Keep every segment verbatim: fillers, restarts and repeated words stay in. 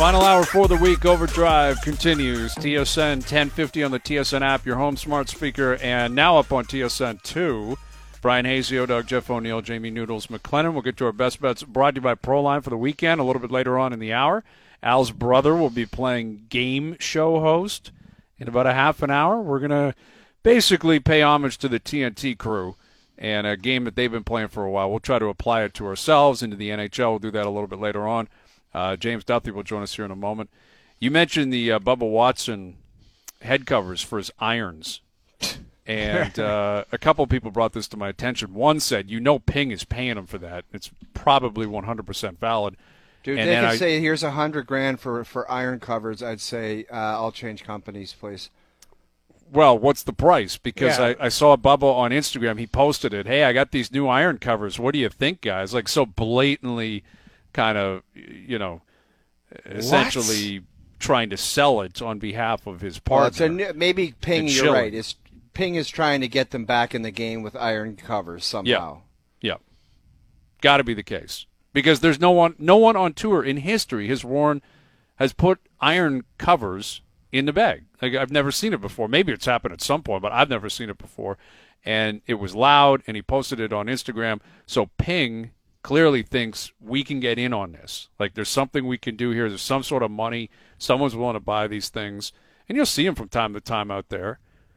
Final hour for the week. Overdrive continues. T S N ten fifty on the T S N app, your home smart speaker, and now up on T S N two. Brian Hazio, Doug, Jeff O'Neill, Jamie Noodles, McLennan. We'll get to our best bets brought to you by Proline for the weekend a little bit later on in the hour. Al's brother will be playing game show host in about a half an hour. We're going to basically pay homage to the T N T crew and a game that they've been playing for a while. We'll try to apply it to ourselves into the N H L. We'll do that a little bit later on. Uh, James Duthie will join us here in a moment. You mentioned the uh, Bubba Watson head covers for his irons. And uh, a couple of people brought this to my attention. One said, you know Ping is paying him for that. It's probably one hundred percent valid. Dude, and they could I, say, here's a hundred grand for, for iron covers. I'd say, uh, I'll change companies, please. Well, what's the price? Because Yeah. I, I saw Bubba on Instagram. He posted it. Hey, I got these new iron covers. What do you think, guys? Like so blatantly kind of, you know, essentially trying to sell it on behalf of his partner. Well, it's a new, maybe Ping, It's you're chilling. right. It's, Ping is trying to get them back in the game with iron covers somehow. Yeah. Got to be the case. Because there's no one no one on tour in history has worn, has put iron covers in the bag. Like, I've never seen it before. Maybe it's happened at some point, but I've never seen it before. And it was loud, and he posted it on Instagram. So Ping clearly thinks we can get in on this. Like, there's something we can do here. There's some sort of money. Someone's willing to buy these things. And you'll see them from time to time out there,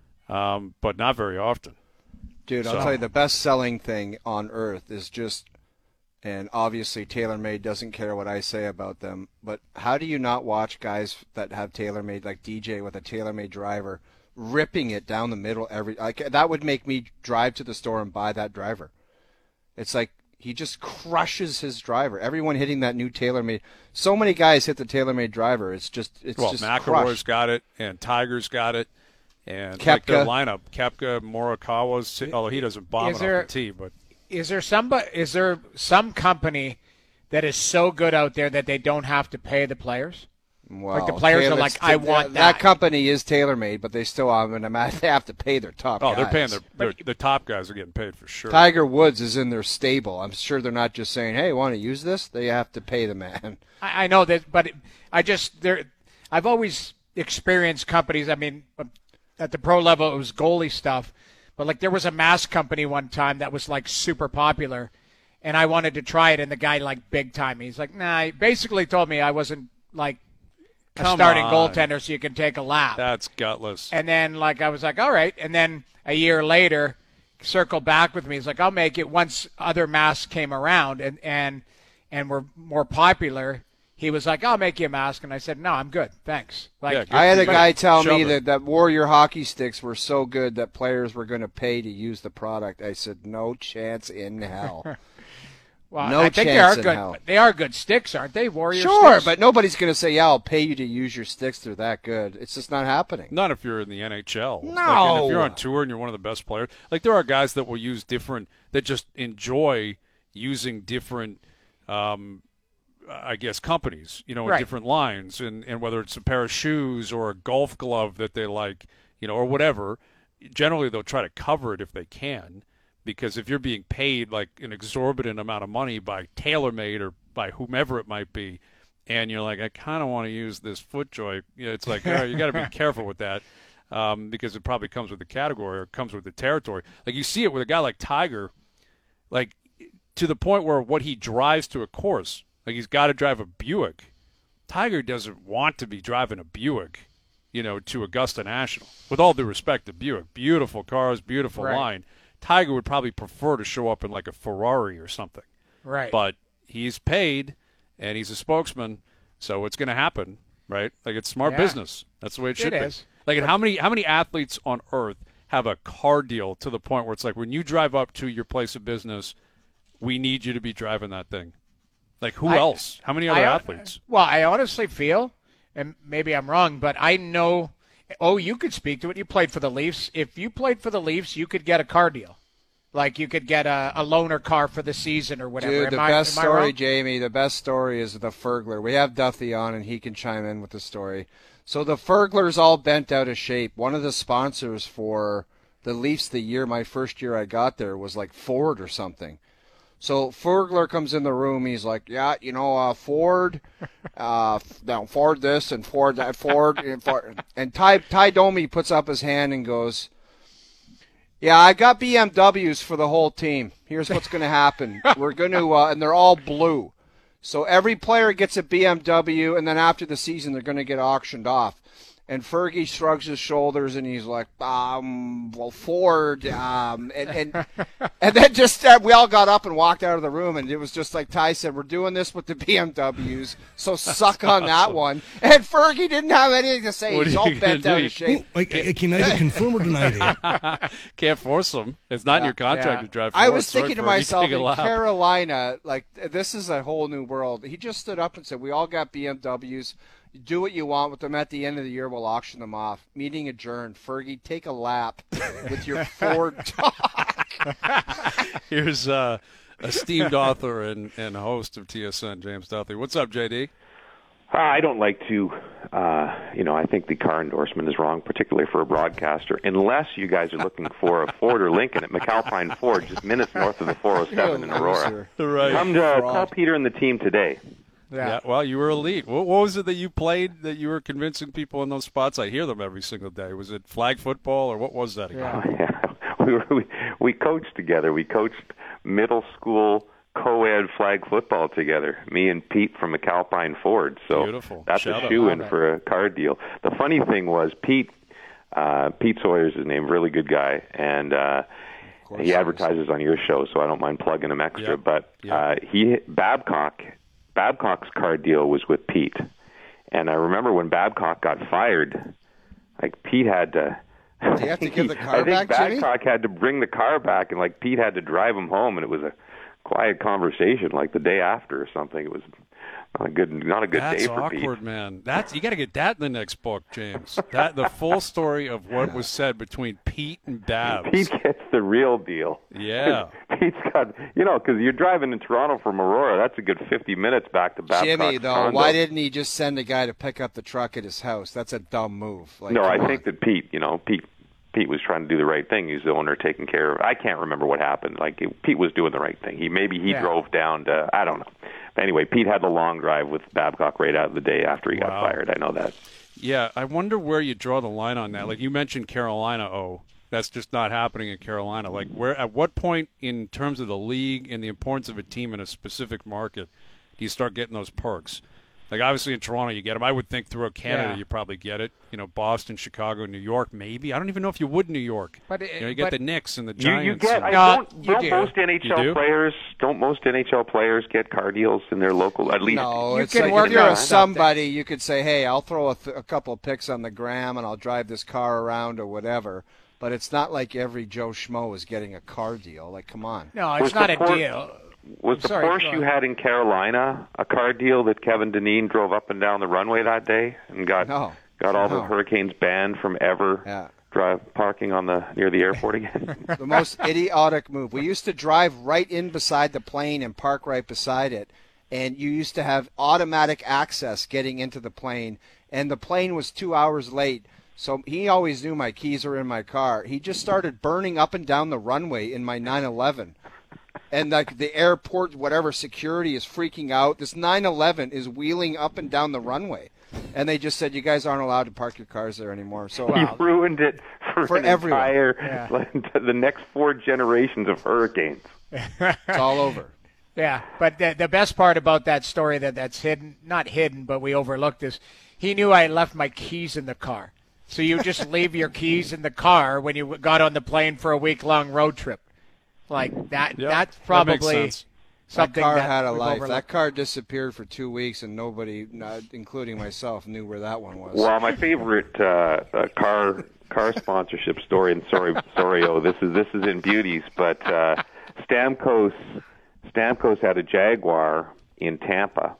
um, but not very often. Dude, I'll So- tell you, the best-selling thing on earth is just, and obviously TaylorMade doesn't care what I say about them, but how do you not watch guys that have TaylorMade, like D J with a TaylorMade driver, ripping it down the middle every – like that would make me drive to the store and buy that driver. It's like he just crushes his driver. Everyone hitting that new TaylorMade – so many guys hit the TaylorMade driver. It's just – it's Well, just McElroy's crushed. got it, and Tiger's got it. And like their Koepka. lineup, Koepka, Morikawa's, although he doesn't bomb Is it there- off the tee, but Is there somebody? Is there some company that is so good out there that they don't have to pay the players? Well, Like the players are Taylor- like, I want that. that. company is TaylorMade, but they still I mean, they have to pay their top oh, they're guys. paying their, their the top guys are getting paid for sure. Tiger Woods is in their stable. I'm sure they're not just saying, "Hey, want to use this?" They have to pay the man. I, I know that, but it, I just there. I've always experienced companies. I mean, at the pro level, it was goalie stuff, but like there was a mask company one time that was like super popular, and I wanted to try it, and the guy like big time. He's like, nah. He basically told me I wasn't like a Come starting on. goaltender, so you can take a lap. That's gutless. And then, like, I was like, all right. And then a year later, circled back with me. He's like, I'll make it. Once other masks came around and, and, and were more popular, he was like, I'll make you a mask. And I said, no, I'm good. Thanks. Like, Yeah, good I had for a you. guy tell Shove me it. that, that Warrior hockey sticks were so good that players were going to pay to use the product. I said, no chance in hell. well, no I think they chance are in good. hell. They are good sticks, aren't they? Warrior Sure, sticks? but nobody's going to say, "Yeah, I'll pay you to use your sticks. They're that good." It's just not happening. Not if you're in the N H L. No. Like, and if you're on tour and you're one of the best players. Like, there are guys that will use different – that just enjoy using different, um, I guess, companies, you know, in Right. different lines. And, and whether it's a pair of shoes or a golf glove that they like, you know, or whatever, generally they'll try to cover it if they can. Because if you're being paid like an exorbitant amount of money by TaylorMade or by whomever it might be, and you're like, I kind of want to use this FootJoy, you know, it's like, all right, you got to be careful with that um, because it probably comes with the category or comes with the territory. Like, you see it with a guy like Tiger, like to the point where what he drives to a course, like he's got to drive a Buick. Tiger doesn't want to be driving a Buick, you know, to Augusta National. With all due respect to Buick, beautiful cars, beautiful Right. line. Tiger would probably prefer to show up in like a Ferrari or something. Right. But he's paid, and he's a spokesman, so it's going to happen, right? Like, it's smart Yeah. business. That's the way it should It be. is. Like, and how many how many athletes on earth have a car deal to the point where it's like when you drive up to your place of business, we need you to be driving that thing? Like, who I- else? How many other I- athletes? Well, I honestly feel, and maybe I'm wrong, but I know. Oh, you could speak to it. You played for the Leafs. If you played for the Leafs, you could get a car deal. Like you could get a, a loaner car for the season or whatever. Dude, Am the I- best am I story, wrong? Jamie, the best story is the Fergler. We have Duthie on, and he can chime in with the story. So the Fergler's all bent out of shape. One of the sponsors for the Leafs the year, my first year I got there, was like Ford or something. So Fergler comes in the room. He's like, yeah, you know, uh, Ford, uh, no, Ford this and Ford that, Ford and Ford. And Ty, Ty Domi puts up his hand and goes, yeah, I got B M Ws for the whole team. Here's what's going to happen. We're going to, uh, and they're all blue. So every player gets a B M W, and then after the season, they're going to get auctioned off. And Fergie shrugs his shoulders, and he's like, um, well, Ford, um, and, and, and then just, uh, we all got up and walked out of the room, and it was just like Ty said, we're doing this with the B M Ws, so suck on awesome. that one. And Fergie didn't have anything to say. What he's all bent out of shape. Oh, I, I can neither confirm or deny it. Can't force him. It's not yeah, in your contract yeah. to drive Ford. I was Sorry, thinking to Fergie, myself, in Carolina, like, this is a whole new world. He just stood up and said, we all got B M Ws. Do what you want with them. At the end of the year, we'll auction them off. Meeting adjourned. Fergie, take a lap with your Ford talk. Here's uh, esteemed author and, and host of T S N, James Duthie. What's up, J D? Uh, I don't like to, uh, you know, I think the car endorsement is wrong, particularly for a broadcaster, unless you guys are looking for a Ford or Lincoln at McAlpine Ford, just minutes north of the four oh seven in Aurora. Right. Come to uh, call Peter and the team today. Yeah. yeah, well, you were elite. What, what was it that you played that you were convincing people in those spots? I hear them every single day. Was it flag football, or what was that again? Yeah, oh, yeah. we, were, we we coached together. We coached middle school co-ed flag football together. Me and Pete from McAlpine Ford. So Beautiful. that's Shout a shoe-in for a car deal. The funny thing was Pete. Uh, Pete Sawyer's his name. Really good guy, and uh, he advertises on your show, so I don't mind plugging him extra. Yep. But yep. Uh, he Babcock. Babcock's car deal was with Pete, and I remember when Babcock got fired, like Pete had to. Do you have to give the car I think back, Jimmy? Babcock had to bring the car back, and like Pete had to drive him home, and it was a quiet conversation, like the day after or something. It was not a good, not a good That's day for awkward, Pete. That's awkward, man. That's you got to get that in the next book, James. That the full story of what was said between Pete and Babs. Pete gets the real deal. Yeah, Pete's got, you know, because you're driving in Toronto from Aurora. That's a good fifty minutes back to Babcock's Jimmy, though, condo. why didn't he just send a guy to pick up the truck at his house? That's a dumb move. Like, no, I on. think that Pete, you know, Pete. Pete was trying to do the right thing. He's the owner taking care of. I can't remember what happened. Like it, Pete was doing the right thing. He maybe he yeah. drove down to I don't know. But anyway, Pete had the long drive with Babcock right out of the day after he wow. got fired. I know that. Yeah, I wonder where you draw the line on that. Like you mentioned Carolina. Oh, that's just not happening in Carolina. Like where at what point in terms of the league and the importance of a team in a specific market do you start getting those perks? Like, obviously, in Toronto, you get them. I would think throughout Canada, yeah. you probably get it. You know, Boston, Chicago, New York, maybe. I don't even know if you would New York. But it, you know, you get but the Knicks and the You, Giants. you get. and, I No, don't. you Don't do. most N H L You do? players? Don't most N H L players get car deals in their local? At least. No, You it's can like work if you're on a something. somebody, you could say, hey, I'll throw a, th- a couple of pics on the gram and I'll drive this car around or whatever. But it's not like every Joe Schmo is getting a car deal. Like, come on. No, Was it's not the a port- deal. Was the Sorry, go Porsche you on. had in Carolina a car deal that Kevin Dineen drove up and down the runway that day and got No. got all No. the Hurricanes banned from ever Yeah. drive parking on the near the airport again? The most idiotic move. We used to drive right in beside the plane and park right beside it. And you used to have automatic access getting into the plane. And the plane was two hours late. So he always knew my keys were in my car. He just started burning up and down the runway in my nine eleven. And like the airport, whatever security is freaking out. This nine eleven is wheeling up and down the runway. And they just said, you guys aren't allowed to park your cars there anymore. So He ruined it for, For an everyone. entire, Yeah. like, the next four generations of Hurricanes. it's all over. Yeah, but the, the best part about that story that that's hidden, not hidden, but we overlooked this, he knew I left my keys in the car. So you just leave your keys in the car when you got on the plane for a week-long road trip. Like, that. Yep, that's that makes probably sense. something that car that had a we've life. overlooked. That car disappeared for two weeks, and nobody, not, including myself, knew where that one was. Well, my favorite uh, uh, car car sponsorship story, and sorry, sorry, oh, this is this is in beauties, but uh, Stamkos Stamkos had a Jaguar in Tampa,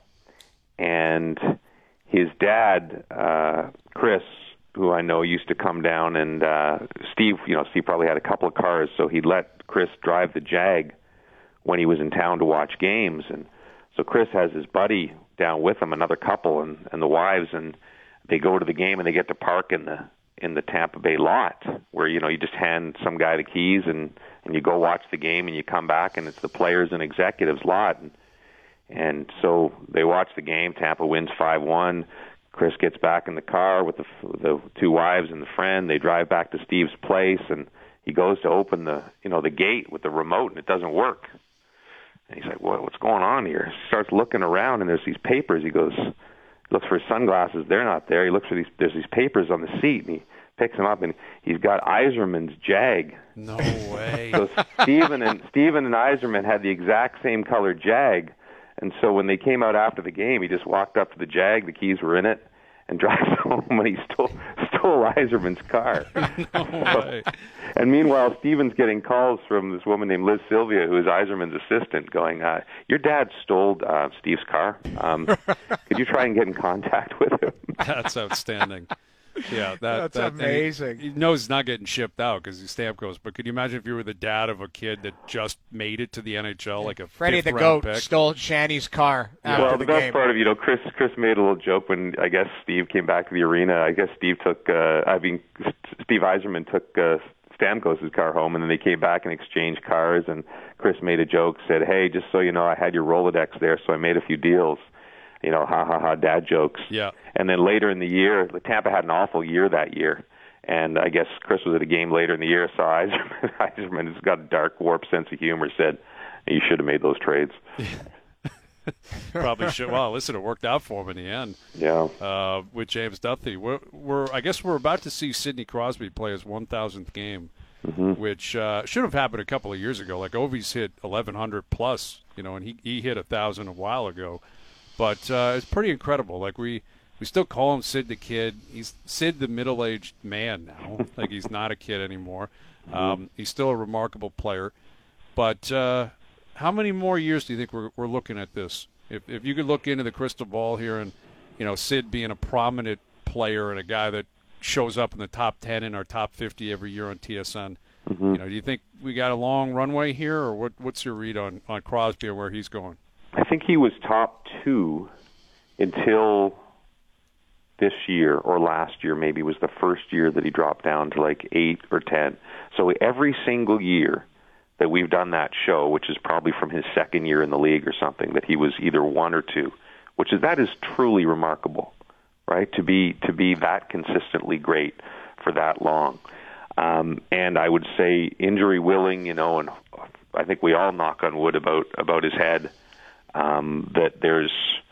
and his dad, uh, Chris, who I know used to come down, and uh, Steve, you know, Steve probably had a couple of cars, so he let Chris drive the Jag when he was in town to watch games, and so Chris has his buddy down with him, another couple, and, and the wives, and they go to the game and they get to park in the in the Tampa Bay lot, where you know you just hand some guy the keys and and you go watch the game and you come back and it's the players and executives lot. And, and so they watch the game. Tampa wins five one. Chris gets back in the car with the the two wives and the friend. They drive back to Steve's place, and he goes to open the you know the gate with the remote, and it doesn't work. And he's like, "What? What's going on here?" He starts looking around, and there's these papers. He goes, looks for his sunglasses. They're not there. He looks for these. There's these papers on the seat, and he picks them up, and he's got Yzerman's Jag. No way. So Steven and Steven and Yzerman had the exact same color Jag. And so when they came out after the game, he just walked up to the Jag, the keys were in it, and drives home, and he stole stole Yzerman's car. No way. And meanwhile, Steven's getting calls from this woman named Liz Sylvia, who is Yzerman's assistant, going, uh, your dad stole uh, Steve's car. Um, could you try and get in contact with him? That's outstanding. Yeah, that, That's that, amazing. He, he knows he's not getting shipped out because he's Stamkos. But could you imagine if you were the dad of a kid that just made it to the N H L, like a Freddie the fifth-round Goat pick? stole Shanny's car after Well, the, the best game. part of, you know, Chris Chris made a little joke when, I guess, Steve came back to the arena. I guess Steve took, uh, I mean, Steve Yzerman took uh, Stamkos' car home, and then they came back and exchanged cars, and Chris made a joke, said, hey, just so you know, I had your Rolodex there, so I made a few deals. You know, ha, ha, ha, dad jokes. Yeah. And then later in the year, Tampa had an awful year that year. And I guess Chris was at a game later in the year, saw Yzerman. Yzerman has got a dark, warped sense of humor, said, you should have made those trades. Probably should. Well, listen, it worked out for him in the end. Yeah. Uh, with James Duthie. We're, we're, I guess we're about to see Sidney Crosby play his one thousandth game, mm-hmm. which uh, should have happened a couple of years ago. Like, Ovi's hit eleven hundred plus, you know, and he, he hit one thousand a while ago. But uh, it's pretty incredible. Like, we, we still call him Sid the Kid. He's Sid the middle-aged man now. Like, he's not a kid anymore. Um, he's still a remarkable player. But uh, how many more years do you think we're, we're looking at this? If, if you could look into the crystal ball here and, you know, Sid being a prominent player and a guy that shows up in the top ten and our top fifty every year on T S N, mm-hmm. you know, do you think we got a long runway here, or what? what's your read on, on Crosby and where he's going? I think he was top two until this year or last year, maybe was the first year that he dropped down to like eight or ten. So every single year that we've done that show, which is probably from his second year in the league or something, that he was either one or two, which is that is truly remarkable, right? To be to be that consistently great for that long. Um, and I would say injury willing, you know, and I think we all knock on wood about about his head. Um, that there's,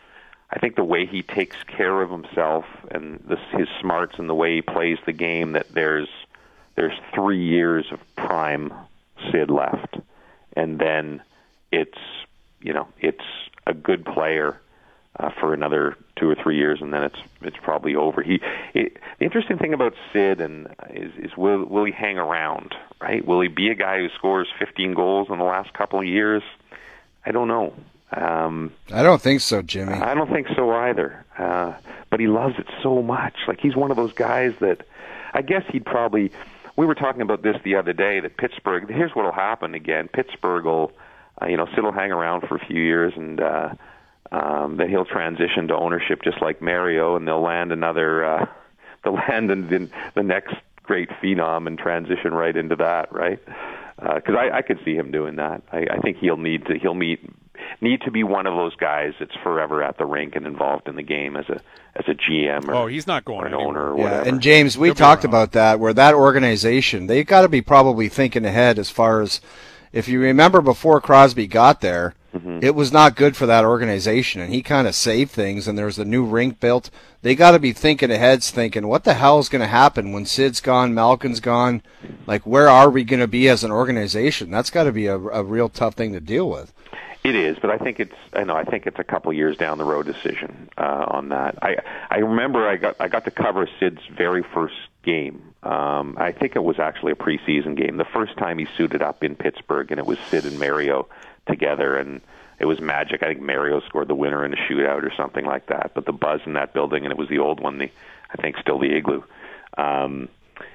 I think the way he takes care of himself and this, his smarts and the way he plays the game, that there's there's three years of prime Sid left, and then it's you know it's a good player uh, for another two or three years, and then it's it's probably over. He it, the interesting thing about Sid and is, is will will he hang around? Right? Will he be a guy who scores fifteen goals in the last couple of years? I don't know. Um, I don't think so, Jimmy. I don't think so either. Uh, but he loves it so much. Like, he's one of those guys that I guess he'd probably. We were talking about this the other day, that Pittsburgh. Here's what will happen again. Pittsburgh will, uh, you know, Sid will hang around for a few years, and uh, um, then he'll transition to ownership just like Mario, and they'll land another. Uh, they'll land in the, the next great phenom and transition right into that, right? Because uh, I, I could see him doing that. I, I think he'll need to. He'll meet. Need to be one of those guys that's forever at the rink and involved in the game as a as a G M or, oh, he's not going or an anywhere. owner or Yeah, whatever. and James, we He'll be talked around. about that, where that organization, they've got to be probably thinking ahead as far as, if you remember before Crosby got there, mm-hmm. it was not good for that organization, and he kind of saved things, and there was a new rink built. They got to be thinking ahead, thinking, what the hell is going to happen when Sid's gone, Malkin's gone? Like, where are we going to be as an organization? That's got to be a, a real tough thing to deal with. It is, but I think it's I know I think it's a couple of years down the road decision uh, on that. I I remember I got I got to cover Sid's very first game. Um, I think it was actually a preseason game. The first time he suited up in Pittsburgh, and it was Sid and Mario together, and it was magic. I think Mario scored the winner in a shootout or something like that. But the buzz in that building, and it was the old one, the I think still the Igloo. Um,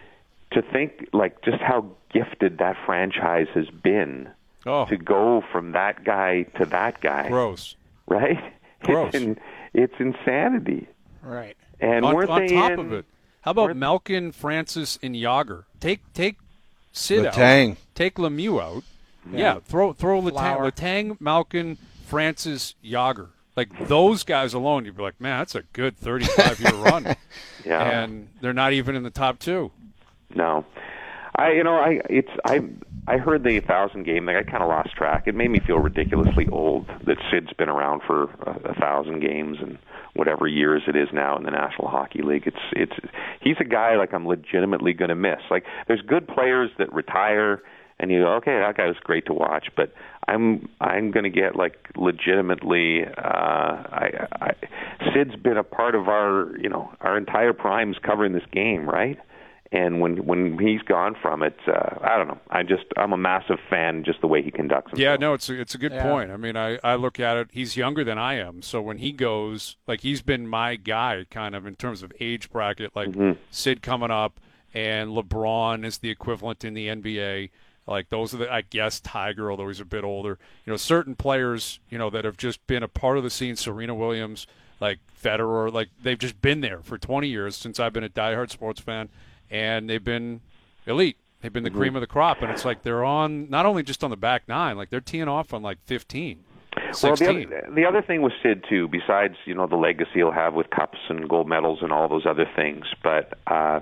to think like just how gifted that franchise has been. Oh. To go from that guy to that guy. Gross. Right? Gross. It's, in, it's insanity. Right. And on, weren't on they top in, of it, How about Malkin, Francis, and Yager? Take take Sid Letang. out. Take Lemieux out. Yeah, Yeah. throw throw Letang, Flower. Letang, Malkin, Francis, Yager. Like those guys alone, you'd be like, man, that's a good thirty-five year run. Yeah. And they're not even in the top two. No, I you know I it's I I heard the thousand game thing. I kind of lost track. It made me feel ridiculously old that Sid's been around for a, a thousand games and whatever years it is now in the National Hockey League. It's it's he's a guy like I'm legitimately going to miss. Like there's good players that retire and you go, okay, that guy was great to watch, but I'm I'm going to get like legitimately. Uh, I, I Sid's been a part of our you know our entire primes covering this game, right? And when when he's gone from it, uh, I don't know. I just I'm a massive fan just the way he conducts himself. Yeah, no, it's a, it's a good Yeah. point. I mean, I, I look at it. He's younger than I am, so when he goes, like he's been my guy, kind of in terms of age bracket. Like Mm-hmm. Sid coming up, and LeBron is the equivalent in the N B A. Like those are the, I guess, Tiger, although he's a bit older. You know, certain players, you know, that have just been a part of the scene. Serena Williams, like Federer, like they've just been there for twenty years since I've been a diehard sports fan. And they've been elite. They've been the Mm-hmm. cream of the crop. And it's like they're on, not only just on the back nine, like they're teeing off on like fifteen, Well, sixteen. the other, the other thing with Sid too, besides you know the legacy he'll have with cups and gold medals and all those other things, but uh,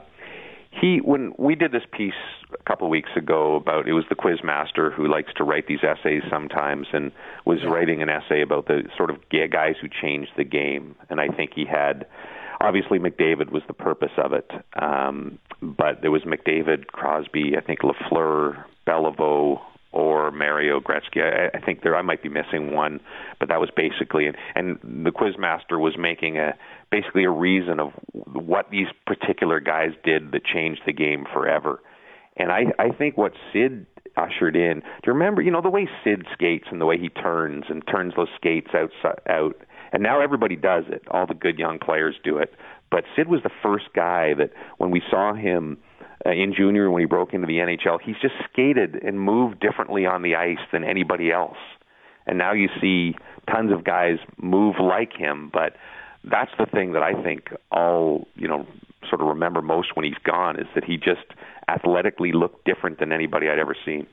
he when we did this piece a couple of weeks ago about it was the quiz master who likes to write these essays sometimes and was writing an essay about the sort of ga- guys who changed the game, and I think he had. Obviously, McDavid was the purpose of it, um, but there was McDavid, Crosby, I think Lafleur, Beliveau, or Mario Gretzky. I, I think there I might be missing one, but that was basically and, and the Quizmaster was making a basically a reason of what these particular guys did that changed the game forever. And I, I think what Sid ushered in. Do you remember? You know the way Sid skates and the way he turns and turns those skates out out. And now everybody does it. All the good young players do it. But Sid was the first guy that when we saw him uh, in junior, when he broke into the N H L, he's just skated and moved differently on the ice than anybody else. And now you see tons of guys move like him. But that's the thing that I think I'll, you know, sort of remember most when he's gone is that he just athletically looked different than anybody I'd ever seen.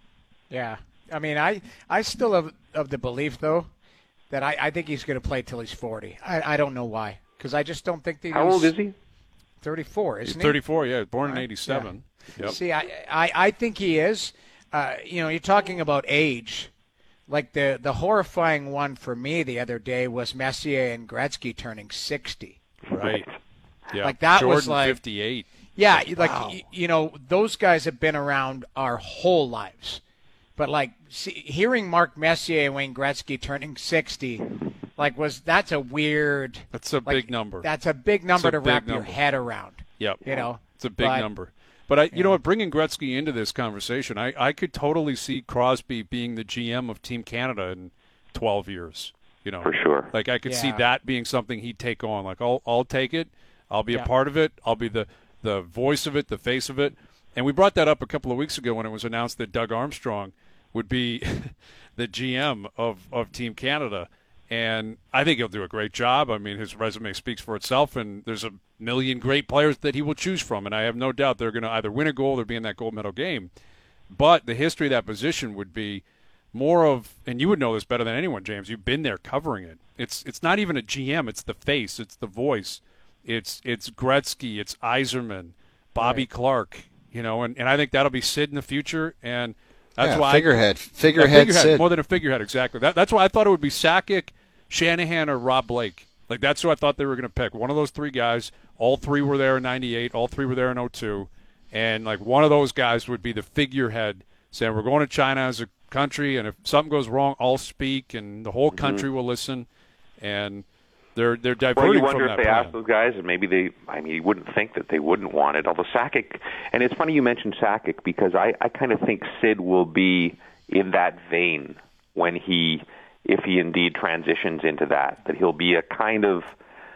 Yeah. I mean, I, I still have of the belief, though, that I, I think he's going to play till he's forty. I, I don't know why, because I just don't think that How he's old is he? thirty-four, He's isn't thirty-four, yeah, born in Right, eighty-seven. he? Yep. See, I, I, I think he is. Uh, you know, you're talking about age. Like the, the horrifying one for me the other day was Messier and Gretzky turning sixty. Right. Yeah. Like, that Jordan, was like- fifty-eight. Yeah, like y you know, those guys have been around our whole lives. But like see, hearing Mark Messier and Wayne Gretzky turning sixty, like was that's a weird. That's a like, big number. That's a big number a to big wrap your number. head around. Yep. You know, It's a big but- number. But, I, you know what, bringing Gretzky into this conversation, I, I could totally see Crosby being the G M of Team Canada in twelve years. You know, For sure. Like, I could see Yeah. that being something he'd take on. Like, I'll, I'll take it. I'll be Yeah. a part of it. I'll be the, the voice of it, the face of it. And we brought that up a couple of weeks ago when it was announced that Doug Armstrong would be the G M of, of Team Canada. And I think he'll do a great job. I mean, his resume speaks for itself, and there's a million great players that he will choose from. And I have no doubt they're going to either win a gold or be in that gold medal game. But the history of that position would be more of, and you would know this better than anyone, James. You've been there covering it. It's it's not even a G M. It's the face. It's the voice. It's it's Gretzky. It's Yzerman, Bobby Right. Clark. You know, and, and I think that'll be Sid in the future. And that's Yeah, why figurehead. I, Figurehead yeah, figurehead, Sid. more than a figurehead, exactly. That, that's why I thought it would be Sakic, Shanahan, or Rob Blake. Like that's who I thought they were going to pick. One of those three guys. All three were there in ninety-eight. All three were there in oh two. And like one of those guys would be the figurehead, saying we're going to China as a country, and if something goes wrong, I'll speak, and the whole country will listen. And they're they're Well, diverting you wonder from if that they plan. asked those guys, and maybe they, I mean, you wouldn't think that they wouldn't want it. Although Sakic, and it's funny you mentioned Sakic because I, I kind of think Sid will be in that vein when he, if he indeed transitions into that, that he'll be a kind of,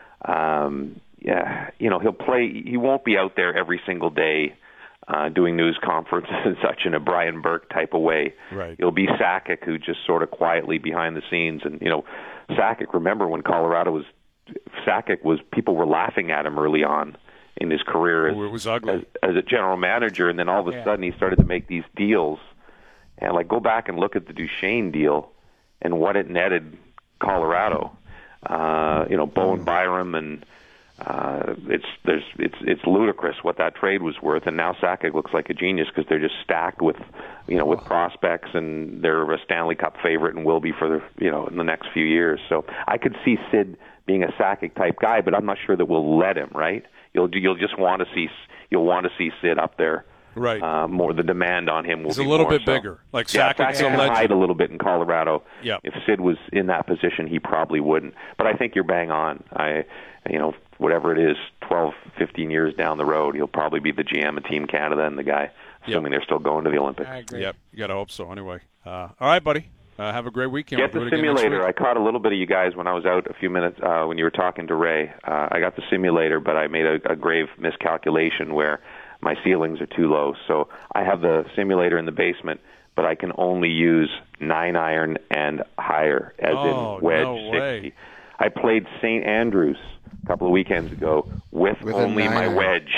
um, yeah, you know, he'll play, he won't be out there every single day uh, doing news conferences and such in a Brian Burke type of way. Right. It'll be Sakic who just sort of quietly behind the scenes. And, you know, Sakic, remember when Colorado was, Sakic was, people were laughing at him early on in his career as, Ooh, it was ugly. as, as a general manager, and then all of a Yeah. sudden he started to make these deals. And like, go back and look at the Duchesne deal and what it netted Colorado. Uh, you know, Bowen Byram, and uh, it's there's it's it's ludicrous what that trade was worth. And now Sakic looks like a genius because they're just stacked with, you know, with prospects, and they're a Stanley Cup favorite and will be for the you know in the next few years. So I could see Sid being a Sakic type guy, but I'm not sure that we'll let him. Right? You'll you'll just want to see you'll want to see Sid up there. Right. Uh, more the demand on him will He's be a little more, bit so. bigger. Like Yeah, Sakic's Sakic a can legend. hide a little bit in Colorado. Yep. If Sid was in that position, he probably wouldn't. But I think you're bang on. I, you know, whatever it is, twelve, fifteen years down the road, he'll probably be the G M of Team Canada and the guy, assuming they're still going to the Olympics. I agree. Yep, you got to hope so. Anyway, uh, all right, buddy. Uh, have a great weekend. Get We'll the do it again next simulator. I week. caught a little bit of you guys when I was out a few minutes uh, when you were talking to Ray. Uh, I got the simulator, but I made a, a grave miscalculation where my ceilings are too low. So I have the simulator in the basement, but I can only use nine iron and higher, as Oh, in wedge no way. sixty. I played Saint Andrews a couple of weekends ago with, With a only nine my iron. wedge.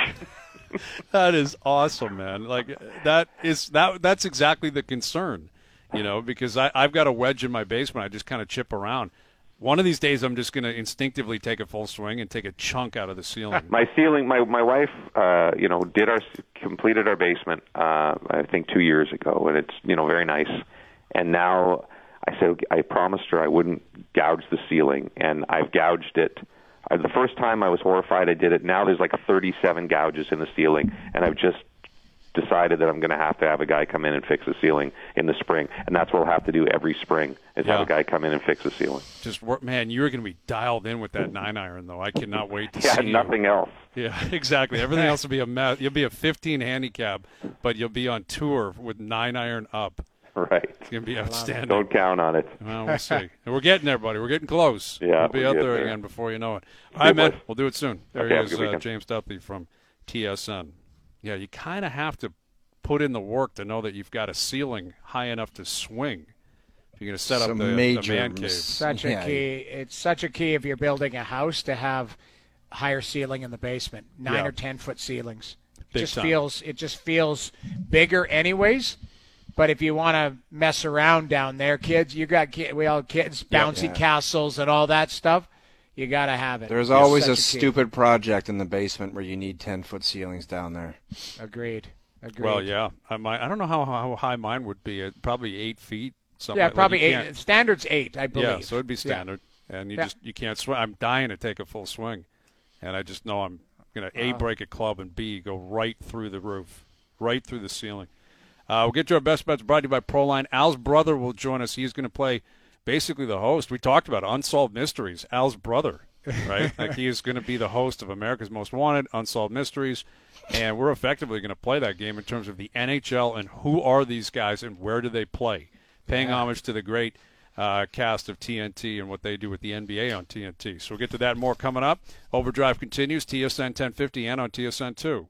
That is awesome, man. Like that is that that's exactly the concern, you know, because I, I've got a wedge in my basement. I just kind of chip around. One of these days, I'm just going to instinctively take a full swing and take a chunk out of the ceiling. My ceiling, my my wife, uh, you know, did our completed our basement. Uh, I think two years ago, and it's you know very nice. And now I said I promised her I wouldn't gouge the ceiling, and I've gouged it. Uh, the first time I was horrified I did it. Now there's like thirty-seven gouges in the ceiling, and I've just decided that I'm going to have to have a guy come in and fix the ceiling in the spring, and that's what I'll have to do every spring is Yeah. have a guy come in and fix the ceiling. Just work, man. You're going to be dialed in with that nine iron, though. I cannot wait to Yeah, see you. nothing else. Yeah, exactly. Everything else will be a mess. You'll be a fifteen handicap, but you'll be on tour with nine iron up. Right. It's going to be outstanding. Don't count on it. Well, we'll see. And we're getting there, buddy. We're getting close. Yeah, we'll be we'll out get there, there. again before you know it. All right, Good man. boys. We'll do it soon. There Okay, have a he is, good uh, weekend. James Dudley from T S N. Yeah, you kind of have to put in the work to know that you've got a ceiling high enough to swing. If you're going to set Some up the, the major man cave. mis- Such a Yeah. key. It's such a key if you're building a house to have higher ceiling in the basement, nine Yeah. or ten foot ceilings. It Big just time. feels it just feels bigger, anyways. But if you want to mess around down there, kids, you got ki- we all kids, bouncy Yeah. castles and all that stuff. You got to have it. There's It's always such a key. stupid project in the basement where you need ten foot ceilings down there. Agreed. Agreed. Well, yeah. I, might, I don't know how, how high mine would be. It, probably eight feet. Something Yeah, like, probably like you eight. can't- Standard's eight, I believe. Yeah, so it'd be Yeah. standard. And you Yeah. just you can't swing. I'm dying to take a full swing. And I just know I'm going to, A, break a club, and B, go right through the roof, right through the ceiling. Uh, we'll get to our best bets brought to you by Proline. Al's brother will join us. He's going to play basically the host. We talked about Unsolved Mysteries. Al's brother, right? Like he is going to be the host of America's Most Wanted, Unsolved Mysteries. And we're effectively going to play that game in terms of the N H L and who are these guys and where do they play. Paying Yeah. homage to the great uh, cast of T N T and what they do with the N B A on T N T. So we'll get to that and more coming up. Overdrive continues, T S N ten fifty and on T S N two.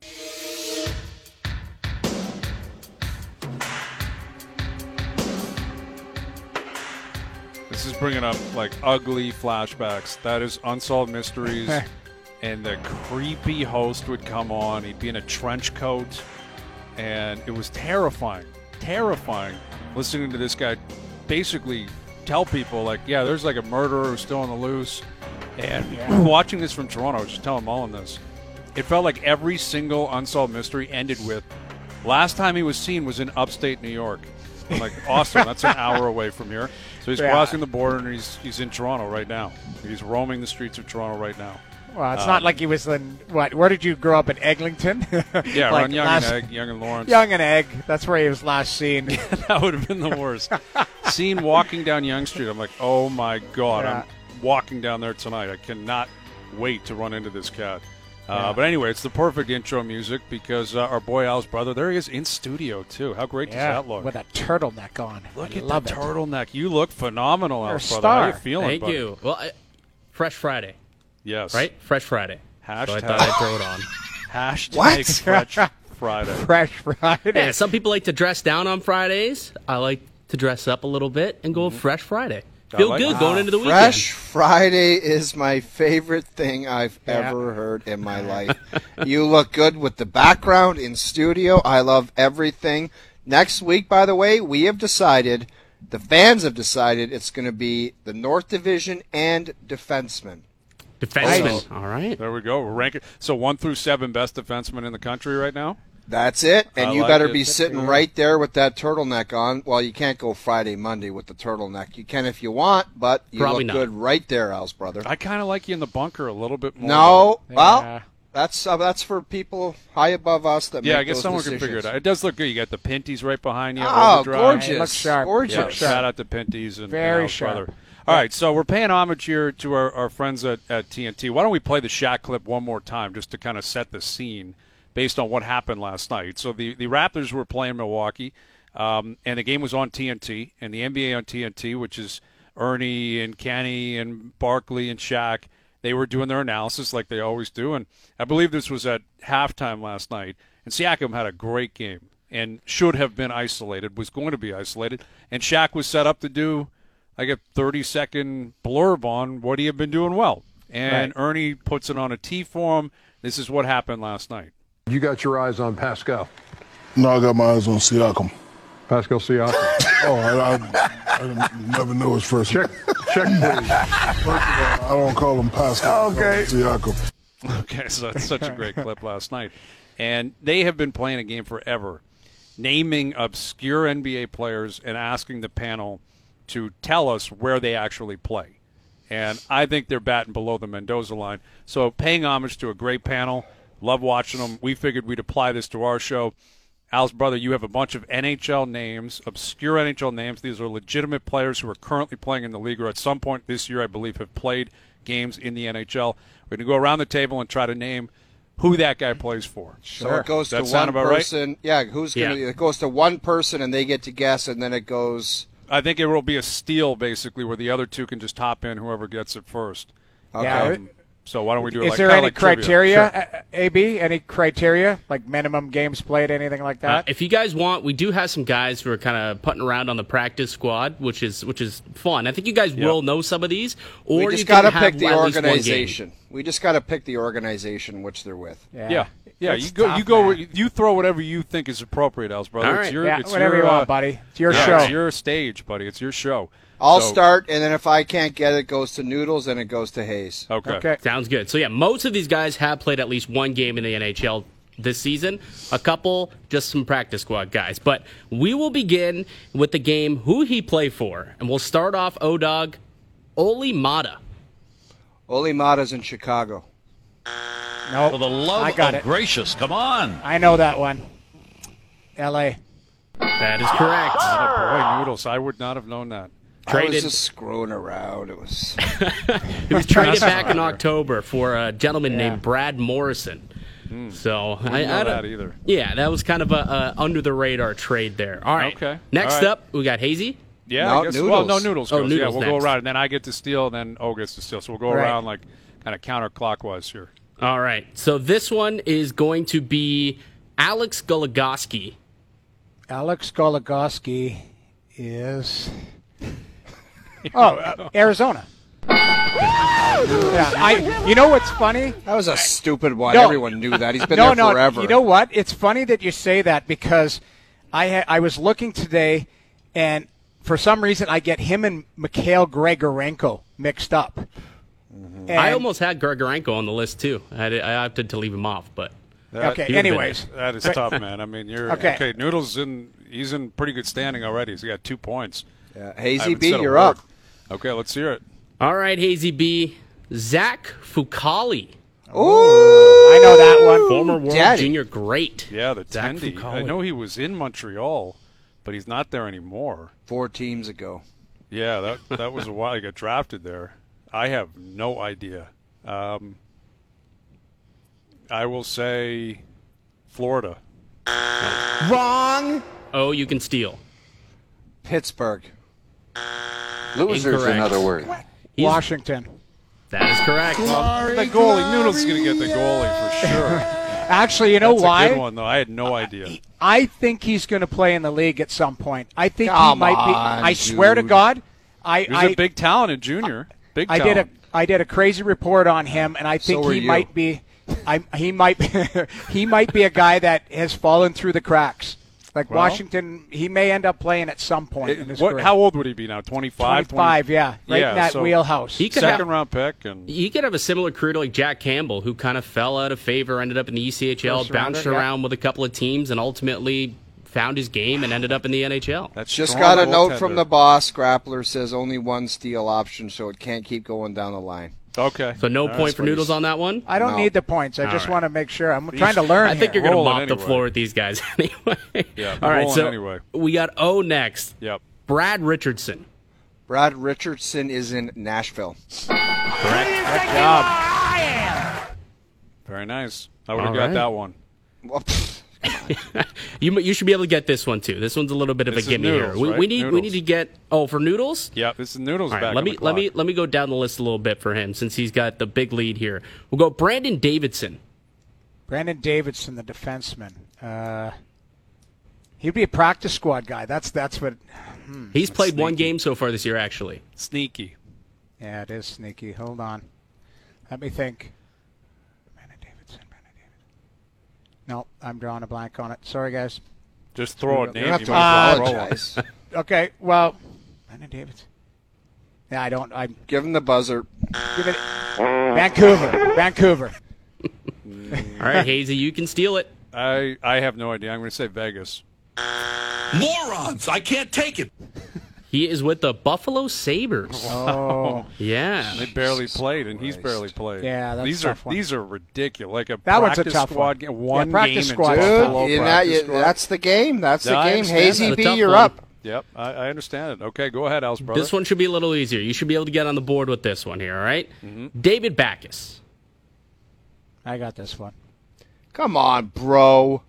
This is bringing up like ugly flashbacks. That is Unsolved Mysteries. And the creepy host would come on. He'd be in a trench coat. And it was terrifying. Terrifying listening to this guy basically tell people, like, yeah, there's like a murderer who's still on the loose. And watching this from Toronto, I was just telling Mullen this. It felt like every single Unsolved Mystery ended with, last time he was seen was in upstate New York. I'm like, awesome, that's an hour away from here. So he's Yeah. crossing the border, and he's he's in Toronto right now. He's roaming the streets of Toronto right now. Well, it's Um, not like he was in what? Where did you grow up in Eglinton? Yeah, Like around Young last- and Egg, Young and Lawrence. Young and Egg. That's where he was last seen. That would have been the worst. Seen walking down Young Street, I'm like, oh my God, Yeah. I'm walking down there tonight. I cannot wait to run into this cat. Uh, Yeah. But anyway, it's the perfect intro music because uh, our boy Al's brother, there he is in studio too. How great Yeah, does that look? with a turtleneck on. Look I at love the it. turtleneck. You look phenomenal, You're a Al's brother. How you star. feeling, Thank buddy? you. Well, I, Fresh Friday, Yes. right? Fresh Friday. So I Hashtag, thought I'd throw it on. hashtag What? Fresh Friday. Fresh Friday. Yeah, some people like to dress down on Fridays. I like to dress up a little bit and go Fresh Friday. Feel like good it. going into the weekend. Fresh Friday is my favorite thing I've Yeah. ever heard in my life. You look good with the background in studio. I love everything. Next week, by the way, we have decided, the fans have decided, it's going to be the North Division and defensemen. Defenseman. Nice. All right. There we go. We're ranking so one through seven best defensemen in the country right now. That's it. And I you like better it. be sitting right there with that turtleneck on. Well, you can't go Friday, Monday with the turtleneck. You can if you want, but you Probably look not. good right there, Al's brother. I kind of like you in the bunker a little bit more. No, Yeah. well, that's uh, that's for people high above us that Yeah, make I guess those someone decisions. can figure it out. It does look good. You got the Pinties right behind you. Oh, Overdrive. gorgeous. It looks sharp. Gorgeous. Yeah, Looks sharp. shout out to Pinties and Very and Al's sharp. brother. All right, so we're paying homage here to our, our friends at, at T N T. Why don't we play the Shaq clip one more time just to kind of set the scene based on what happened last night. So the, the Raptors were playing Milwaukee, um, and the game was on T N T, and the N B A on T N T, which is Ernie and Kenny and Barkley and Shaq. They were doing their analysis like they always do, and I believe this was at halftime last night. And Siakam had a great game and should have been isolated, was going to be isolated, and Shaq was set up to do like a thirty-second blurb on what he had been doing well. And Right. Ernie puts it on a tee for him. This is what happened last night. You got your eyes on Pascal. No, I got my eyes on Siakam. Pascal Siakam. Oh, I, I, I never know his first Check, check, please. First of all, I don't call him Pascal. Okay. I call him Siakam. Okay, so that's such a great clip last night. And they have been playing a game forever, naming obscure N B A players and asking the panel to tell us where they actually play. And I think they're batting below the Mendoza line. So paying homage to a great panel. Love watching them. We figured we'd apply this to our show. Al's brother, you have a bunch of N H L names, obscure N H L names. These are legitimate players who are currently playing in the league or at some point this year, I believe, have played games in the N H L. We're going to go around the table and try to name who that guy plays for. So it goes Does to that sound one about right? person. Yeah, who's gonna? Yeah. It goes to one person, and they get to guess, and then it goes. I think it will be a steal, basically, where the other two can just hop in, whoever gets it first. Yeah. Um, so why don't we do it Is like there kinda any like trivia? criteria, A B? Any criteria, like minimum games played, anything like Uh, that? if you guys want, we do have some guys who are kind of putting around on the practice squad, which is which is fun. I think you guys will know some of these, or We you just got to pick the at least one game. organization. We just got to pick the organization which they're with. Yeah, yeah. It's You go, tough, you go, man. you throw whatever you think is appropriate, Al's brother. All It's right. your, Yeah, it's whatever your, you uh, want, buddy. It's your yeah, show. It's your stage, buddy. It's your show. I'll So- start, and then if I can't get it, it goes to Noodles, and it goes to Hayes. Okay. Okay. Sounds good. So yeah, most of these guys have played at least one game in the N H L this season. A couple, just some practice squad guys. But we will begin with the game who he play for, and we'll start off O-Dog, Oli Mata. Oli Mata's in Chicago. Nope. For the love I got of it. gracious, come on. I know that one. L A. That is correct. Boy, Noodles, I would not have known that. I Traded. was just screwing around. It was. He was traded back in October for a gentleman named Brad Morrison. So I, Wouldn't know I don't- that either. Yeah, that was kind of a, a under the radar trade there. All right. Okay. Next All right. up, we got Hazy. Yeah, No, I guess. Noodles. Well, no, Noodles Oh, goes. Noodles yeah, we'll next. go around, and then I get to steal, and then O gets to steal. So we'll go Right. around like kind of counterclockwise here. All right. So this one is going to be Alex Goligoski. Alex Goligoski is. Oh, uh, Arizona. Yeah, I. You know what's funny? That was a stupid one. No. Everyone knew that. He's been no, there no. forever. You know what? It's funny that you say that because I ha- I was looking today, and for some reason I get him and Mikhail Grigorenko mixed up. And- I almost had Grigorenko on the list too. I, had, I opted to leave him off, but That- Okay. He would've been Anyways, That is tough, man. I mean, you're Okay. okay. Noodles in. He's in pretty good standing already. He's got two points. Yeah, I Hazy haven't B, said a you're word. up. Okay, let's hear it. all right, Hazy B. Zach Fucali, I know that one. former World Daddy. Junior great. Yeah, the Zach Tendy. I Fucali. know he was in Montreal, but he's not there anymore. Four teams ago. Yeah, that that was a while. He got drafted there. I have no idea. Um, I will say Florida. Oh, you can steal. Pittsburgh. Losers, Incorrect. in other words. He's- Washington. That is correct. The goalie. Noodles is going to get the goalie for sure. Actually, you know That's why? a good one, though. I had no idea. I think he's going to play in the league at some point. I think he Come might be. on, I swear to dude. God, I, He was I, a big talent in junior. Big I talent. did a I did a crazy report on him, and I think So were he you. might be, I he might he might be a guy that has fallen through the cracks. Like Well- Washington, he may end up playing at some point in his What, career. how old would he be now? twenty-five? twenty-five, yeah, right Yeah, in that so wheelhouse. He could Second have, round pick. and he could have a similar career to like Jack Campbell, who kind of fell out of favor, ended up in the E C H L, First rounder, bounced yeah. around with a couple of teams, and ultimately found his game and ended up in the N H L. That's Just strong got a note from goaltender. the boss. Grappler says only one steal option, so it can't keep going down the line. Okay. So no All point right. for Noodles on that one? I don't No. need the points. I All just right. want to make sure. I'm trying to learn. I think here. you're going to Rolling mop the anyway. floor with these guys anyway. Yeah, All right, rolling so anyway. we got O next. Yep. Brad Richardson. Brad Richardson is in Nashville. Good job. Very nice. I would have All got right. that one. Well, pfft, You you should be able to get this one too. This one's a little bit of This a is gimme Noodles, here. We, right? we need we Noodles. need to get oh for Noodles. Yeah, this is Noodles All right, back. let on me the let me clock. let me go down the list a little bit for him since he's got the big lead here. We'll go Brandon Davidson. Brandon Davidson, the defenseman. Uh, he'd be a practice squad guy. That's that's what. He's played one sneaky. game so far this year, actually. Sneaky. Yeah, it is sneaky. Hold on. Let me think. Brandon Davidson. Brandon Davidson. No, I'm drawing a blank on it. Sorry, guys. Just throw a you name. don't have You to might as well throw one. apologize. Okay, well, Brandon Davidson. Yeah, I don't. I Give him the buzzer. give it. Vancouver. Vancouver. All right, Hazy, you can steal it. I, I have no idea. I'm going to say Vegas. Morons! I can't take it. He is with the Buffalo Sabres. Oh, Yeah. They barely played, and he's Christ. barely played. Yeah, that's these a are tough one. these are ridiculous. Like a That one's a practice tough squad one. game, one Yeah, practice game squad. in Dude, Buffalo you know, practice you- squad. that's the game. That's No, the I game. understand Hazy that. It's a B, tough you're one. up. Yep, I, I understand it. Okay, go ahead, Alice, brother. This one should be a little easier. You should be able to get on the board with this one here, all right? David Backus. I got this one. Come on, bro.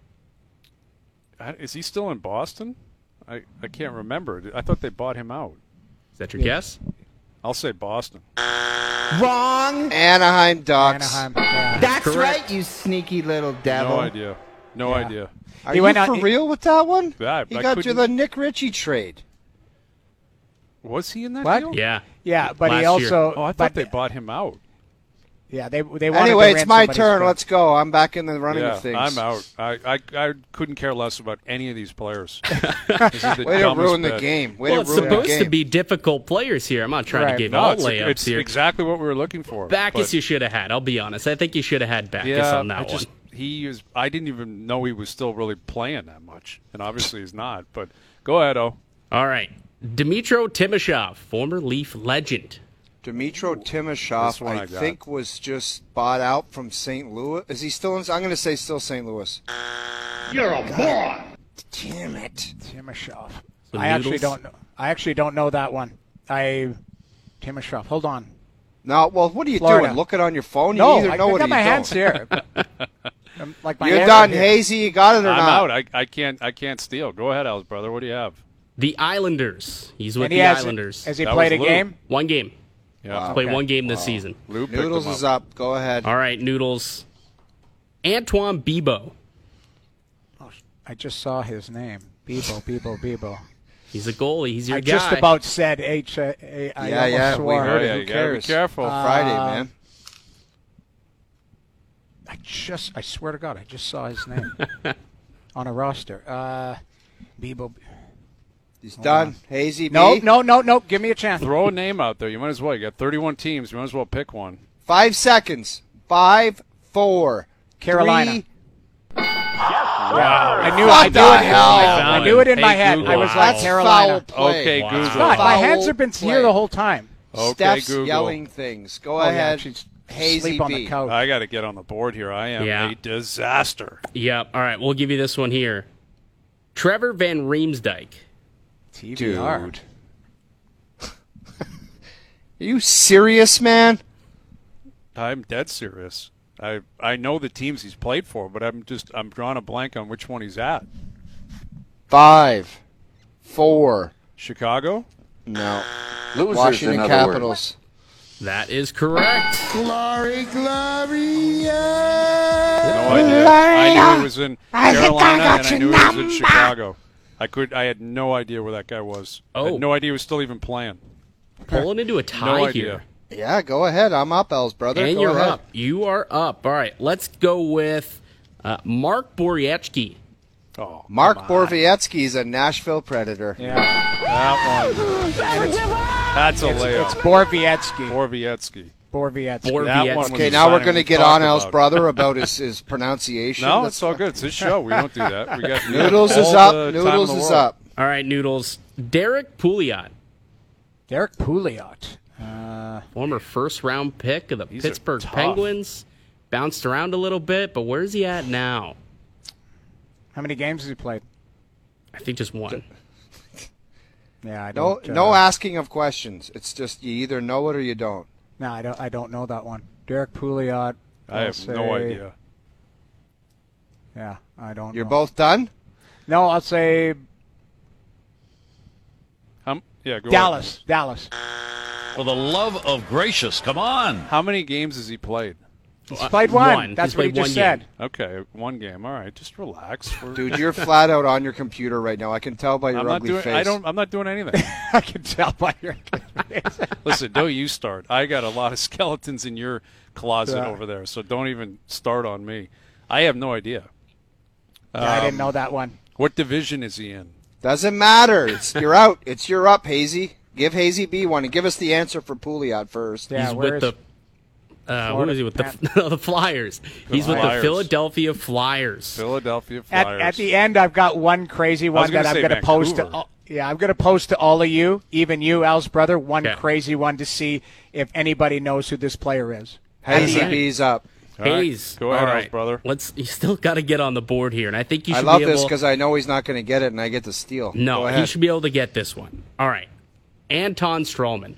I- Is he still in Boston? I, I can't remember. I thought they bought him out. Is that your guess? I'll say Boston. Wrong. Anaheim Ducks. Anaheim. Yeah. That's correct. right, you sneaky little devil. No idea. No Yeah. idea. Are He you went for on- he- real with that one? Yeah, he I got you couldn't- the Nick Ritchie trade. Was he in that What? deal? Yeah. Yeah, but Last he year. also. Oh, I thought but, they bought him out. Yeah, they they wanted Anyway, to it's rent my somebody's turn. bed. Let's go. I'm back in the running Yeah, of things. I'm out. I, I I couldn't care less about any of these players. This is the Way to dumbest ruin the bet. game. Way Well, to it's ruin the supposed game. to be difficult players here. I'm not trying Right. to give No, all it's, layups it's here. exactly what we were looking for. Backus but- you should have had. I'll be honest. I think you should have had Backus yeah, on that I just, one. He is. I didn't even know he was still really playing that much, and obviously he's not. But go ahead, O. All right. Dmitro Timashov, former Leaf legend. Dmitro This Timashov, one I, I got. think, was just bought out from Saint Louis. Is he still in? I'm going to say still Saint Louis. You're a moron. Damn it. Timashov. So I actually Noodles? don't know. I actually don't know that one. I Timashov. Hold on. No, well, what are you Florida. doing? Look it on your phone? You No, either I, know I it or got you my don't. hands here. I'm- like my You're hands done, are here. Hazy. You got it or I'm not? out. I, I can't. I can't steal. Go ahead, Alice, brother. What do you have? The Islanders. He's with And he the has, Islanders. has he That played a was Lou. game? One game. Yeah, Played Okay. one game this season. Lou picked Noodles him is up. Go ahead. All right, Noodles. Antoine Bibo. Oh, I just saw his name. Bebo, Bebo, Bebo. He's a goalie. He's your I guy. just about said H. Uh, A- I Yeah, almost yeah, we swore. heard Oh, it. yeah, Who you gotta be cares? careful. Friday, Uh, man. I just, I swear to God, I just saw his name on a roster. Uh, Bebo. He's done. Hazy B. No, no, no, no. Give me a chance. Throw a name out there. You might as well. You got thirty-one teams. You might as well pick one. Five seconds. Five, four, Carolina. three. I knew, What I knew the it. hell? I, I knew it in Hey, my head. Google. I was Wow. like That's Carolina. foul play. Okay, Wow. Google. God, my Foul hands have been play. here the whole time. Okay, Steph's Google. yelling things. Go Oh, yeah, ahead. she's Hazy sleep on B. the couch. I got to get on the board here. I am Yeah. a disaster. Yep. All right, we'll give you this one here. Trevor Van Riemsdyk. T V R. Dude. Are you serious, man? I'm dead serious. I I know the teams he's played for, but I'm just I'm drawing a blank on which one he's at. Five, four. Chicago? No. Losers, Washington in other Capitals. That is correct. Glory, glory. No idea. I knew he was in Carolina, and I knew he was in Chicago. I could. I had no idea where that guy was. I Oh. had no idea he was still even playing. Pulling into a tie No idea. here. Yeah, go ahead. I'm up, Els, brother. And go you're ahead. up. You are up. All right, let's go with uh, Mark Borowiecki. Oh, Mark come on. Borowiecki is a Nashville Predator. Yeah. That one. That's a It's, layup. it's Borvietsky. Borowiecki. Borvietsky. Bor- That Borowiecki. one was Okay, the now we're signing going to we get talked on Al's about. brother about his, his pronunciation. No, That's- it's all good. It's his show. We don't do that. We got Noodles all is up. the time in Noodles the is world. up. All right, Noodles. Derek Pouliot, Derek Pouliot. Uh, former first-round pick of the These are Pittsburgh tough. Penguins. Bounced around a little bit, but where's he at now? how many games has he played? I think just one. Yeah, I No, don't. uh, no asking of questions. It's just you either know it or you don't. No, I don't. I don't know that one. Derek Pouliot. I I'll have no say- idea. Yeah, I don't. You're know. both done? No, I'll say Um, yeah, go Dallas. ahead. Dallas. For the love of gracious, come on. How many games has he played? He's played one. Uh, one. That's He's what he played just one said. game. Okay, one game. All right, just relax. We're- Dude, you're flat out on your computer right now. I can tell by your I'm not ugly doing. face. I don't. I'm not doing anything. I can tell by your. Listen, don't you start. I got a lot of skeletons in your closet Yeah. over there, so don't even start on me. I have no idea. Yeah, I didn't Um, know that one. What division is he in? Doesn't matter. It's you're out. It's you're up, Hazy. Give Hazy B one and give us the answer for Pouliot first. Yeah, He's where with is- the. Uh, who Florida is he with Pan- the? No, the Flyers. He's with the Flyers. Philadelphia Flyers. Philadelphia At, Flyers. at the end, I've got one crazy was one gonna that I'm say going to post to. Vancouver. all- Yeah, I'm going to post to all of you, even you, Al's brother. One Okay. crazy one to see if anybody knows who this player is. Hazy Alright. B's up. All right, Hayes. go ahead, All Al's brother. Let's. You still got to get on the board here, and I think you I should love be this able. because I know he's not going to get it, and I get to steal. No, Go he ahead. should be able to get this one. All right, Anton Strawman.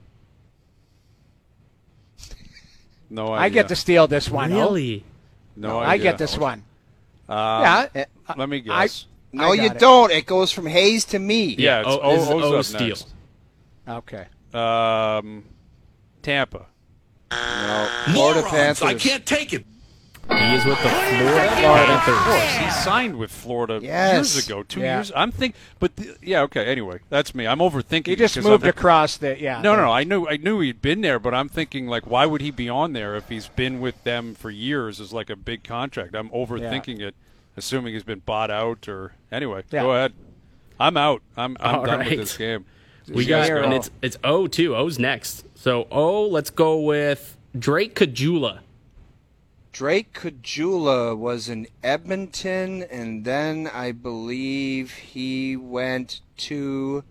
No idea. I get to steal this one. oh. Really? No I idea. get this one. Um, yeah. eh, Let me I- guess. No, I you got it. don't. It goes from Hayes to me. yeah, it's Oh, O, this is O's O up steal. next. Okay. Um, Tampa. No. Florida Morons, Panthers. I can't take it. He is with the Florida Of course, Panthers. he signed with Florida Yes. years ago, two Yeah. years. I'm think, but th- yeah, okay. Anyway, that's me. I'm overthinking. He just because moved I'm- across the. Yeah. No, no, no. I knew, I knew he'd been there, but I'm thinking like, why would he be on there if he's been with them for years as like a big contract? I'm overthinking it, assuming he's been bought out or anyway. Yeah. Go ahead. I'm out. I'm, I'm All done right. with this game. We You guys got, go. and it's it's O too. O's next. So O, let's go with Drake Kajula. Drake Kajula was in Edmonton, and then I believe he went to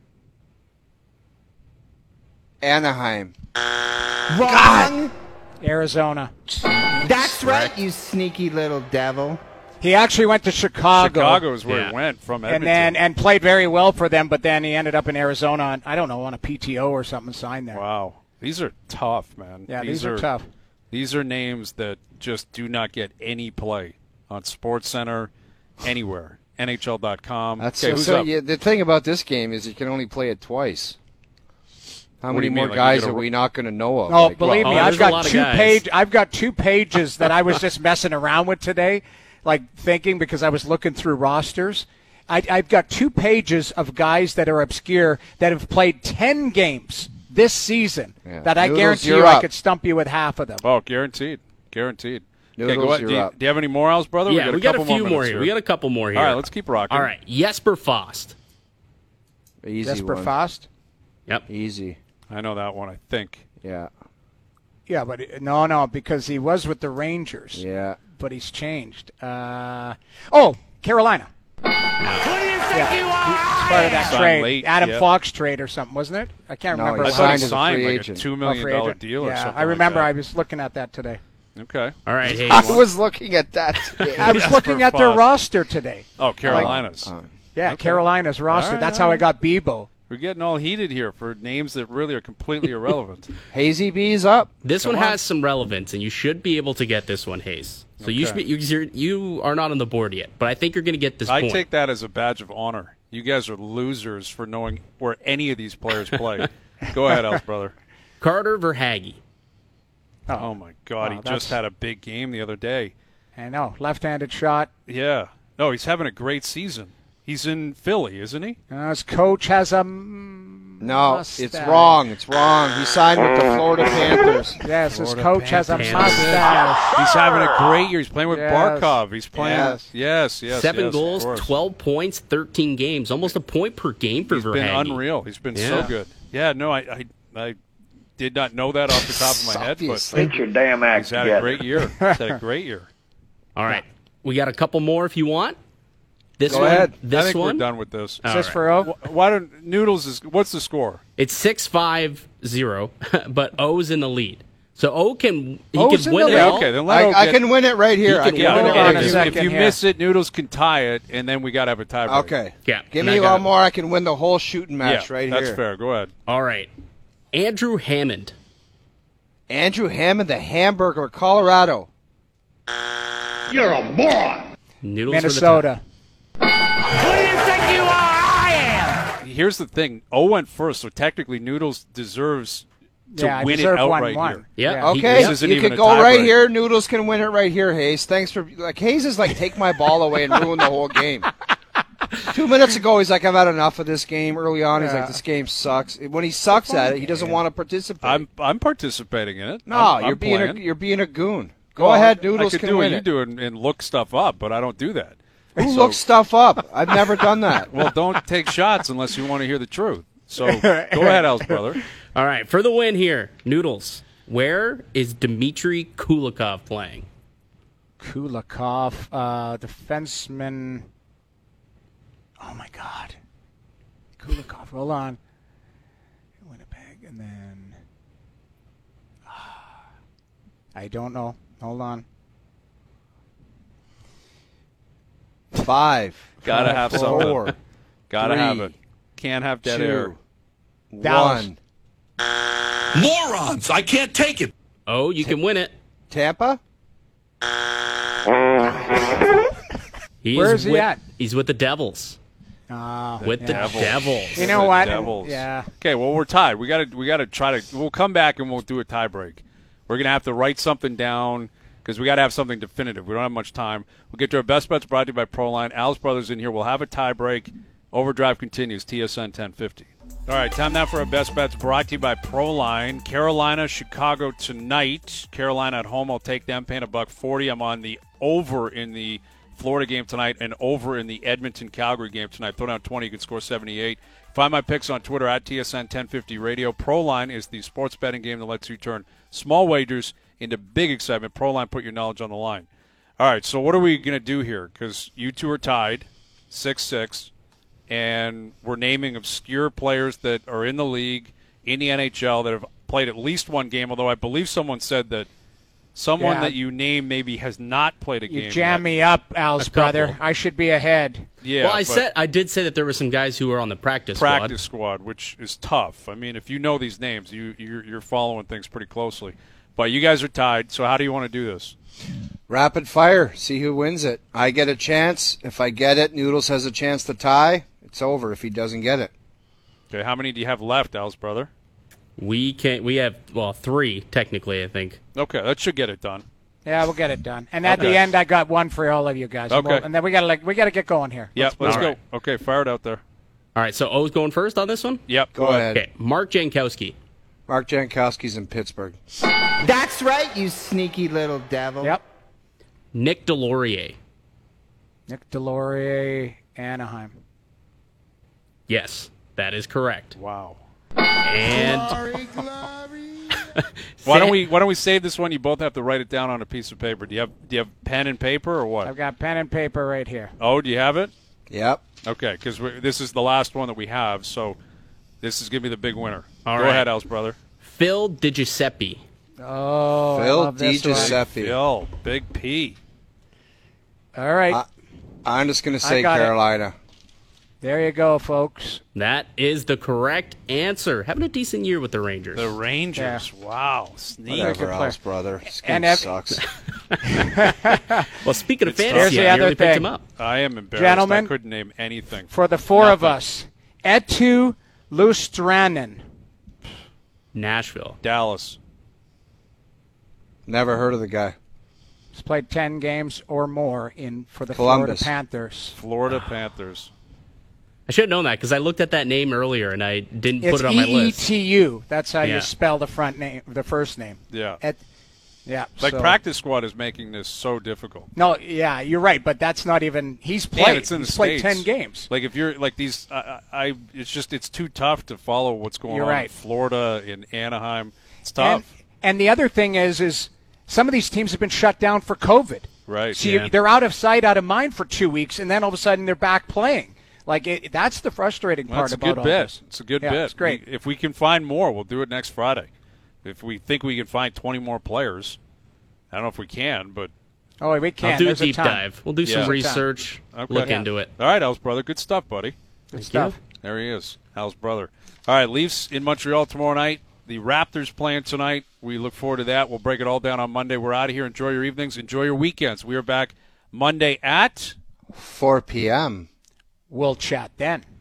Anaheim. Wrong. Arizona. That's right, you sneaky little devil. He actually went to Chicago. Chicago is where Yeah. he went from And Edmonton. then and played very well for them, but then he ended up in Arizona. On, I don't know, on a P T O or something, signed there. Wow, these are tough, man. Yeah, these, are, tough. These are names that just do not get any play on SportsCenter, anywhere. N H L dot com. That's okay, so, who's so up? yeah, the thing about this game is you can only play it twice. How What do many you more mean, like you guys get a- are we not going to know of? Oh, Like, believe well, me, oh, I've there's a lot got of two guys. page. I've got two pages that I was just messing around with today, like thinking because I was looking through rosters. I, I've got two pages of guys that are obscure that have played ten games this season. Yeah. That I Noodles, guarantee you're you, I up. could stump you with half of them. Oh, guaranteed, guaranteed. Okay, Noodles, go ahead. you're Do you, up. do you have any more, Al's brother? Yeah, we we got got a a couple few more minutes here. We got a couple more here. All right, let's keep rocking. All right, Jesper Fost. Easy Jesper one. Fost. Yep. Easy. I know that one. I think. Yeah. Yeah, but it- no, no, because he was with the Rangers. Yeah. But he's changed. Uh, oh, Carolina. Yeah, he's part of that Signed trade, late, Adam yeah. Fox trade or something, wasn't it? I can't No, remember. he I what thought it he signed as a signed free like a agent. two was. million Free dollar agent. deal or yeah, something. I remember. Like I was looking at that today. that. Okay. All right, Hayes. I was looking at that. I was looking at their Fox. roster today. Oh, Carolinas. Uh, Yeah, Carolina's roster. All right, That's all how I right. got Bebo. We're getting all heated here for names that really are completely irrelevant. Hazy B's up. This Come one on. has some relevance, and you should be able to get this one, Hayes. So you Okay. should be, you, you're, you are not on the board yet, but I think you're going to get this I point. take that as a badge of honor. You guys are losers for knowing where any of these players play. Go ahead, Al's brother. Carter Verhaeghe. Oh my God, Wow, he that's- just had a big game the other day. I know, left-handed shot. Yeah. No, he's having a great season. He's in Philly, isn't he? Uh, his coach has a mm, No, mustache. it's wrong. It's wrong. He signed with the Florida Panthers. Yes, his Florida coach has a Panthers. mustache. He's having a great year. He's playing with Yes. Barkov. He's playing. Yes. Yes, yes. Seven yes, of goals, course. twelve points, thirteen games, almost a point per game for He's been Verhaeghe. unreal. He's been Yeah. so good. Yeah, no, I, I, I did not know that off the top of my head, but Obviously. Get your damn act he's had together. a great year. He's had a great year. All right, we got a couple more if you want. This Go one, ahead. this I think one, we're done with this. All Is this right. for O? Wh- Why don't Noodles is? What's the score? It's six five zero, but O's in the lead. So O can he O's can in win the it lead. all. Okay, then let O I, I get- can win it right here. You I can can Yeah, win win it it Hold right on a if, here. you- second if you here. miss it, Noodles can tie it, and then we got to have a tiebreak. Okay. Yeah, Give and me I got one it. more. I can win the whole shooting match Yeah, right that's here. fair. Go ahead. All right, Andrew Hammond. Andrew Hammond, the Hamburger, Colorado. You're a moron. Noodles for the Minnesota. Here's the thing. O went first, so technically Noodles deserves to Yeah, I win it deserve one, outright one. here. Yeah. Yeah. he- Okay, This isn't you even could a go right tiebreak. here. Noodles can win it right here, Hayes. Thanks for like Hayes is like take my ball away and ruin the whole game. Two minutes ago, he's like, I've had enough of this game. Early on, he's Yeah. like, this game sucks. When he sucks at it, he doesn't want to participate. I'm I'm participating in it. no, I'm, you're I'm being a, playing. you're being a goon. Go Well, ahead, I Noodles could can do win what you it. do and, and look stuff up, but I don't do that. Who So- looks stuff up? I've never done that. Well, don't take shots unless you want to hear the truth. So go ahead, Al's brother. All right, for the win here, Noodles. Where is Dmitry Kulikov playing? Kulikov, uh, defenseman. Oh my God, Kulikov. Hold on. Winnipeg, and then ah, I don't know. Hold on. Five. Gotta have four, something. Gotta three, have it. Can't have dead air. two, Dallas. one. Morons! I can't take it. Oh, you can win it. Tampa? He Where is he with, at? He's with the Devils. Uh, With the yeah. Devils. You know The what? Devils. Yeah. Okay, well we're tied. We gotta we gotta try to. We'll come back and we'll do a tiebreak. We're gonna have to write something down because we gotta have something definitive. We don't have much time. We'll get to our best bets brought to you by Proline. Al's brothers in here. We'll have a tiebreak. Overdrive continues. T S N ten fifty. All right, time now for our best bets brought to you by Proline. Carolina, Chicago tonight. Carolina at home. I'll take them. Paying a buck forty. I'm on the over in the Florida game tonight and over in the Edmonton-Calgary game tonight. Throw down twenty, you can score seventy-eight. Find my picks on Twitter at T S N ten fifty Radio. Proline is the sports betting game that lets you turn small wagers into big excitement. Proline, put your knowledge on the line. All right, so what are we going to do here? Because you two are tied, six six, and we're naming obscure players that are in the league, in the N H L, that have played at least one game, although I believe someone said that someone Yeah. that you name maybe has not played a You game jam yet. me up, Al's A couple. brother. I should be ahead. Yeah, well, I but said I did say that there were some guys who were on the practice, practice squad, which is tough. I mean, if you know these names, you you're, you're following things pretty closely. But you guys are tied, so how do you want to do this? Rapid fire. See who wins it. I get a chance. If I get it, Noodles has a chance to tie. It's over if he doesn't get it. Okay, how many do you have left, Al's brother? squad. We can't. We have well three technically, I think. Okay, that should get it done. Yeah, we'll get it done. And at Okay. the end, I got one for all of you guys. And Okay. we'll- And then we gotta like we gotta get going here. Yep, let's All go. right. Okay, fire it out there. All right, so O's going first on this one. Yep, Go ahead. Okay, Mark Jankowski. Mark Jankowski's in Pittsburgh. That's right, you sneaky little devil. Yep. Nick Delorier. Nick Delorier, Anaheim. Yes, that is correct. Wow. And Why don't Sam- we Why don't we save this one? You both have to write it down on a piece of paper. Do you have Do you have pen and paper or what? I've got pen and paper right here. Oh, do you have it? Yep. Okay, because this is the last one that we have, so this is gonna be the big winner. All Go right. ahead, Al's brother. Phil DiGiuseppe. Oh, I Phil love this one. DiGiuseppe. Phil, Big P. All right, Uh, I'm just going to say got it. Carolina. there you go, folks. That is the correct answer. Having a decent year with the Rangers. The Rangers. Wow, sneak. Whatever good player. else, brother. This game And ev- sucks. well, speaking of It's tough. Here's fantasy, the I other nearly picked thing. him up. I am embarrassed. Gentlemen. I couldn't name anything. For the four of Nothing. us, Etu Lustranen. Nashville. Dallas. Never heard of the guy. He's played ten games or more in for the Columbus. Florida Panthers. Florida Panthers. I should have known that because I looked at that name earlier and I didn't It's put it on my E E list. T U. That's how Yeah. you spell the front name, the first name. Yeah. Et, yeah. Like so- practice squad is making this so difficult. No, yeah, you're right, but that's not even. He's And played. it's in he's the played States. ten games. Like if you're like these, I, I, it's just it's too tough to follow what's going You're on in right. Florida, in Anaheim. It's And, tough. and the other thing is, is some of these teams have been shut down for COVID. Right. So Yeah. you, they're out of sight, out of mind for two weeks, and then all of a sudden they're back playing. Like it, that's the frustrating Well, part it's a about good all bit. this. It's a good Yeah, bit. it's great. We- if we can find more, we'll do it next Friday. If we think we can find twenty more players, I don't know if we can, but Oh, we can't. I'll do a There's deep time. dive. We'll do Yeah. some There's a time. research, Okay. look Yeah. into it. all right, Al's brother, good stuff, buddy. Good stuff. There he is, Al's brother. All right, Leafs in Montreal tomorrow night. The Raptors playing tonight. We look forward to that. We'll break it all down on Monday. We're out of here. Enjoy your evenings. Enjoy your weekends. We are back Monday at four p.m. We'll chat then.